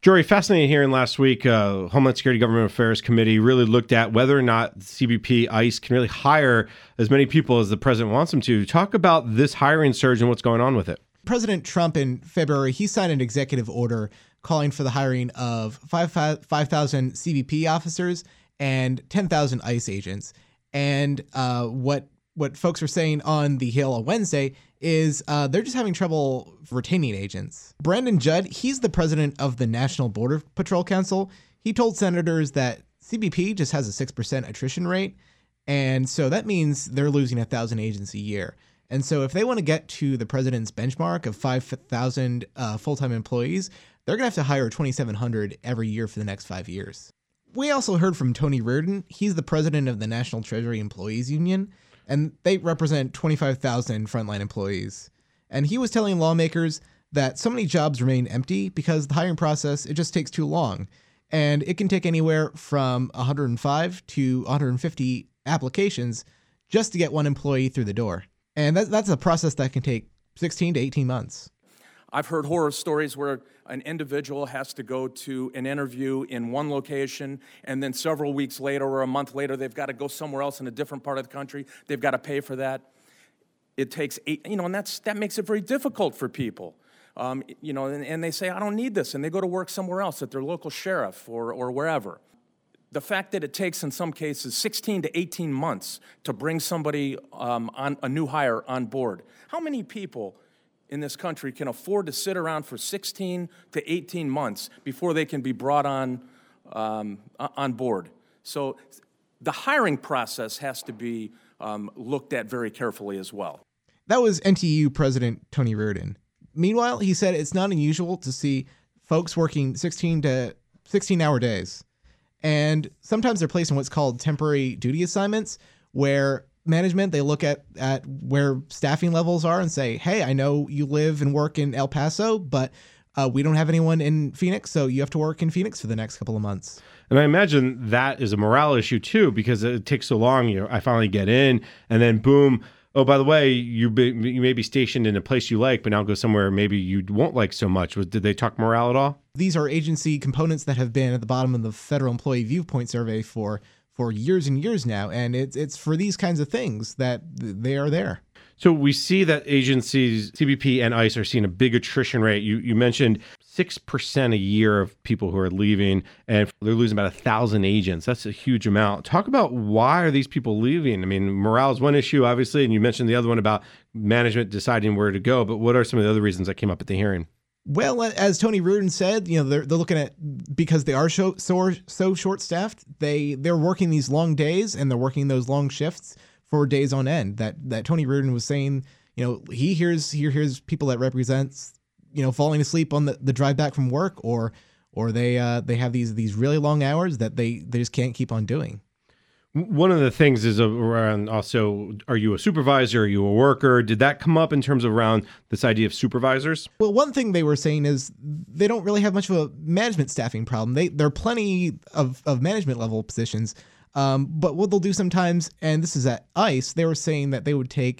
Jory, fascinating hearing last week, Homeland Security Government Affairs Committee really looked at whether or not CBP, ICE can really hire as many people as the president wants them to. Talk about this hiring surge and what's going on with it. President Trump in February, he signed an executive order calling for the hiring of 5,000 CBP officers and 10,000 ICE agents. And what folks were saying on the Hill on Wednesday is they're just having trouble retaining agents. Brandon Judd, he's the president of the National Border Patrol Council. He told senators that CBP just has a 6% attrition rate, and so that means they're losing 1,000 agents a year. And so if they want to get to the president's benchmark of 5,000 full-time employees, they're going to have to hire 2,700 every year for the next 5 years. We also heard from Tony Reardon. He's the president of the National Treasury Employees Union, and they represent 25,000 frontline employees. And he was telling lawmakers that so many jobs remain empty because the hiring process, it just takes too long. And it can take anywhere from 105 to 150 applications just to get one employee through the door. And that's a process that can take 16 to 18 months. I've heard horror stories where an individual has to go to an interview in one location, and then several weeks later or a month later, they've got to go somewhere else in a different part of the country. They've got to pay for that. It takes and that makes it very difficult for people. And they say, I don't need this, and they go to work somewhere else at their local sheriff or wherever. The fact that it takes, in some cases, 16 to 18 months to bring somebody on a new hire on board. How many people in this country can afford to sit around for 16 to 18 months before they can be brought on board? So the hiring process has to be looked at very carefully as well. That was NTU President Tony Reardon. Meanwhile, he said it's not unusual to see folks working 16-hour days. And sometimes they're placed in what's called temporary duty assignments, where management, they look at where staffing levels are and say, hey, I know you live and work in El Paso, but we don't have anyone in Phoenix, so you have to work in Phoenix for the next couple of months. And I imagine that is a morale issue, too, because it takes so long. I finally get in, and then boom, oh, by the way, you may be stationed in a place you like, but now go somewhere maybe you won't like so much. Did they talk morale at all? These are agency components that have been at the bottom of the Federal Employee Viewpoint Survey for years and years now, and it's for these kinds of things that they are there. So we see that agencies, CBP and ICE, are seeing a big attrition rate. You mentioned 6% a year of people who are leaving, and they're losing about 1,000 agents. That's a huge amount. Talk about why are these people leaving? I mean, morale is one issue, obviously, and you mentioned the other one about management deciding where to go, but what are some of the other reasons that came up at the hearing? Well, as Tony Reardon said, they're looking at, because they are so short-staffed, they're working these long days and they're working those long shifts for days on end. That Tony Reardon was saying, he hears people that represents, falling asleep on the drive back from work, or they have these really long hours that they just can't keep on doing. One of the things is around also, are you a supervisor? Are you a worker? Did that come up in terms of around this idea of supervisors? Well, one thing they were saying is they don't really have much of a management staffing problem. There are plenty of management level positions, but what they'll do sometimes, and this is at ICE, they were saying that they would take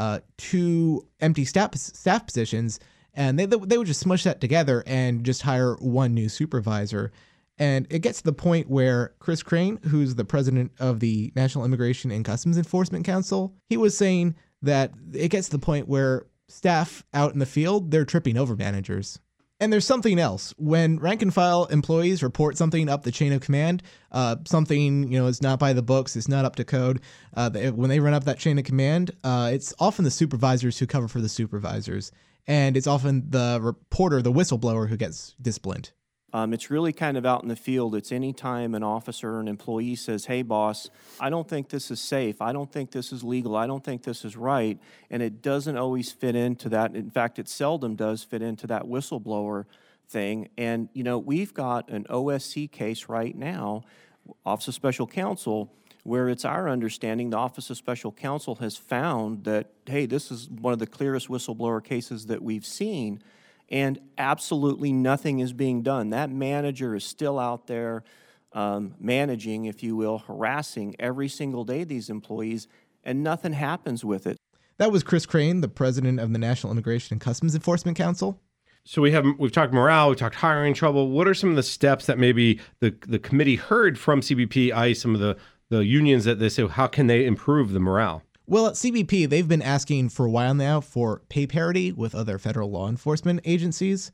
2 empty staff positions, and they would just smush that together and just hire one new supervisor. And it gets to the point where Chris Crane, who's the president of the National Immigration and Customs Enforcement Council, he was saying that it gets to the point where staff out in the field, they're tripping over managers. And there's something else. When rank and file employees report something up the chain of command, something, is not by the books, it's not up to code, when they run up that chain of command, it's often the supervisors who cover for the supervisors. And it's often the reporter, the whistleblower, who gets disciplined. It's really kind of out in the field. It's any time an officer or an employee says, hey, boss, I don't think this is safe. I don't think this is legal. I don't think this is right. And it doesn't always fit into that. In fact, it seldom does fit into that whistleblower thing. And, we've got an OSC case right now, Office of Special Counsel, where it's our understanding the Office of Special Counsel has found that, hey, this is one of the clearest whistleblower cases that we've seen. And absolutely nothing is being done. That manager is still out there managing, if you will, harassing every single day these employees, and nothing happens with it. That was Chris Crane, the president of the National Immigration and Customs Enforcement Council. So we've talked morale, we've talked hiring trouble. What are some of the steps that maybe the committee heard from CBP, ICE, some of the unions that they say, how can they improve the morale? Well, at CBP, they've been asking for a while now for pay parity with other federal law enforcement agencies.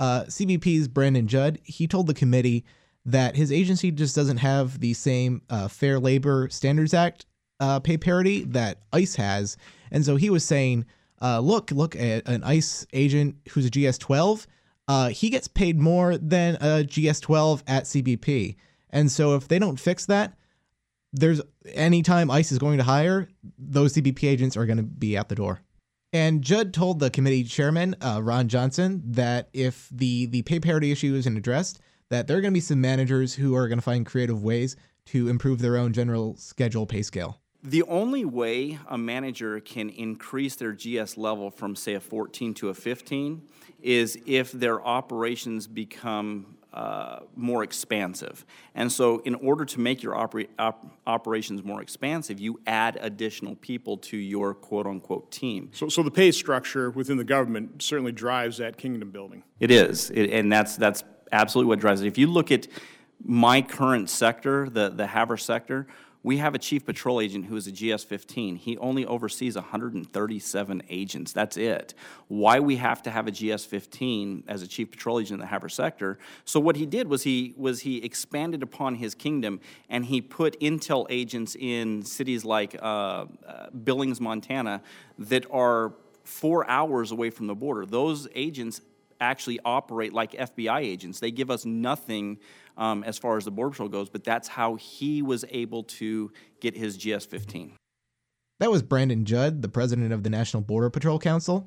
CBP's Brandon Judd, he told the committee that his agency just doesn't have the same Fair Labor Standards Act pay parity that ICE has. And so he was saying, look at an ICE agent who's a GS-12. He gets paid more than a GS-12 at CBP. And so if they don't fix that, there's anytime ICE is going to hire, those CBP agents are going to be out the door. And Judd told the committee chairman, Ron Johnson, that if the pay parity issue isn't addressed, that there are going to be some managers who are going to find creative ways to improve their own general schedule pay scale. The only way a manager can increase their GS level from, say, a 14 to a 15 is if their operations become more expansive. And so in order to make your operations more expansive, you add additional people to your quote-unquote team. So the pay structure within the government certainly drives that kingdom building. It is, and that's absolutely what drives it. If you look at my current sector, the Havre sector, we have a chief patrol agent who is a GS-15. He only oversees 137 agents. That's it. Why we have to have a GS-15 as a chief patrol agent in the Havre sector? So what he did was he expanded upon his kingdom, and he put intel agents in cities like Billings, Montana, that are 4 hours away from the border. Those agents actually operate like FBI agents. They give us nothing as far as the Border Patrol goes, but that's how he was able to get his GS-15. That was Brandon Judd, the president of the National Border Patrol Council.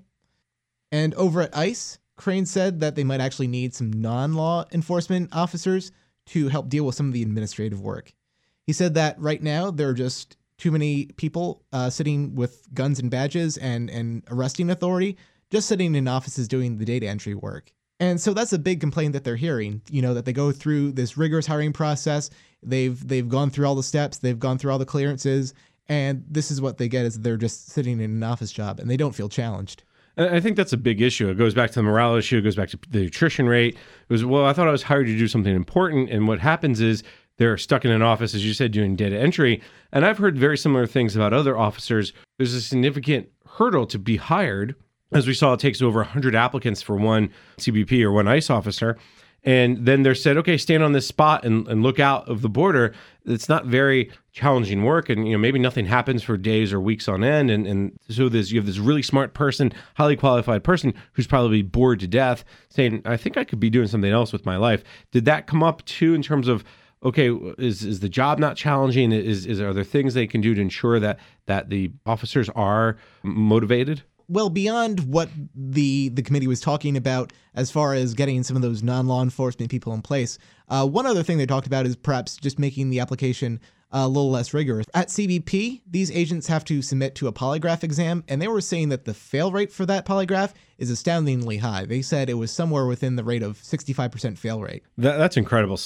And over at ICE, Crane said that they might actually need some non-law enforcement officers to help deal with some of the administrative work. He said that right now there are just too many people sitting with guns and badges and arresting authority, just sitting in offices doing the data entry work. And so that's a big complaint that they're hearing, that they go through this rigorous hiring process. They've gone through all the steps. They've gone through all the clearances. And this is what they get is they're just sitting in an office job and they don't feel challenged. I think that's a big issue. It goes back to the morale issue. It goes back to the attrition rate. It was, I thought I was hired to do something important. And what happens is they're stuck in an office, as you said, doing data entry. And I've heard very similar things about other officers. There's a significant hurdle to be hired. As we saw, it takes over 100 applicants for one CBP or one ICE officer. And then they're said, okay, stand on this spot and look out of the border. It's not very challenging work. And, maybe nothing happens for days or weeks on end. And so you have this really smart person, highly qualified person who's probably bored to death saying, I think I could be doing something else with my life. Did that come up too in terms of, okay, is the job not challenging? Are there things they can do to ensure that the officers are motivated? Well, beyond what the committee was talking about as far as getting some of those non-law enforcement people in place, one other thing they talked about is perhaps just making the application a little less rigorous. At CBP, these agents have to submit to a polygraph exam, and they were saying that the fail rate for that polygraph is astoundingly high. They said it was somewhere within the rate of 65% fail rate. That's incredible.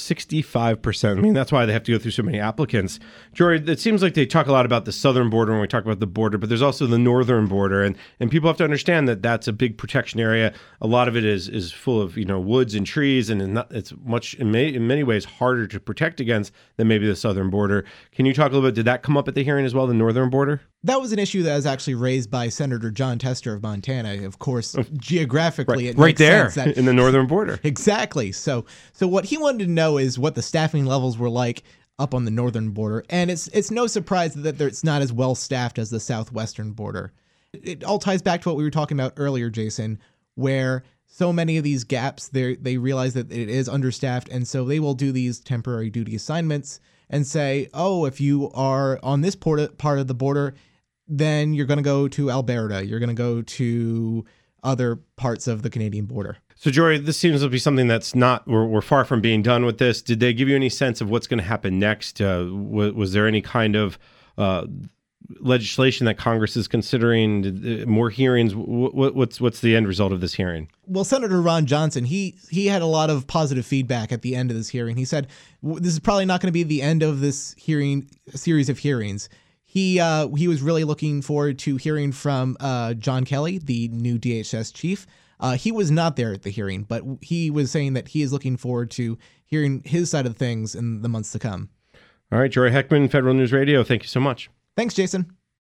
65%. I mean, that's why they have to go through so many applicants. Jory, it seems like they talk a lot about the southern border when we talk about the border, but there's also the northern border. And people have to understand that that's a big protection area. A lot of it is full of, woods and trees, and it's much, in many ways, harder to protect against than maybe the southern border. Can you talk a little bit? Did that come up at the hearing as well, the northern border? That was an issue that was actually raised by Senator John Tester of Montana. Of course, geographically, right, it makes there sense that, in the northern border. Exactly. So what he wanted to know is what the staffing levels were like up on the northern border, and it's no surprise that it's not as well staffed as the southwestern border. It all ties back to what we were talking about earlier, Jason, where so many of these gaps, they realize that it is understaffed, and so they will do these temporary duty assignments and say, oh, if you are on this part of the border, then you're going to go to Alberta. You're going to go to other parts of the Canadian border. So, Jory, this seems to be something that's not, we're far from being done with this. Did they give you any sense of what's going to happen next? Was there any kind of legislation that Congress is considering, more hearings? What's the end result of this hearing? Well, Senator Ron Johnson, he had a lot of positive feedback at the end of this hearing. He said, this is probably not going to be the end of this series of hearings. He was really looking forward to hearing from John Kelly, the new DHS chief. He was not there at the hearing, but he was saying that he is looking forward to hearing his side of things in the months to come. All right, Jory Heckman, Federal News Radio. Thank you so much. Thanks, Jason.